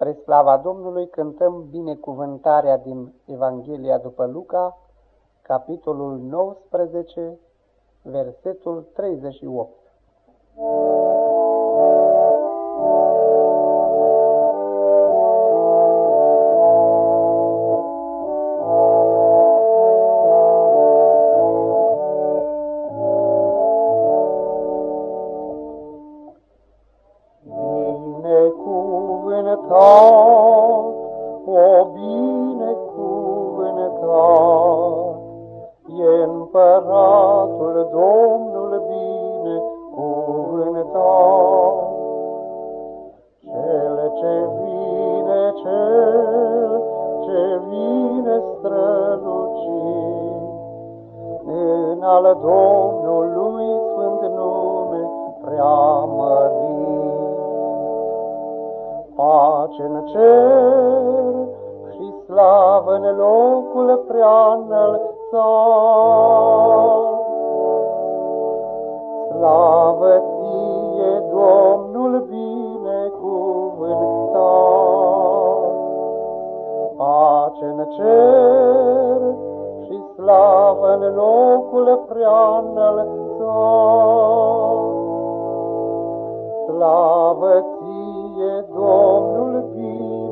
Spre slava Domnului cântăm binecuvântarea din Evanghelia după Luca, capitolul 19, versetul 38. Binecuvântat, o binecuvântat, e Împăratul Domnul binecuvântat. Cel ce vine strălucit, în al Domnului sfânt nume preamărit. Pace în cer și slavă în locul prea-înălțat. Slavă ție, Domnul binecuvântat. Pace în cer și slavă în locul prea-înălțat. Slavă ție, Domnul binecuvântat.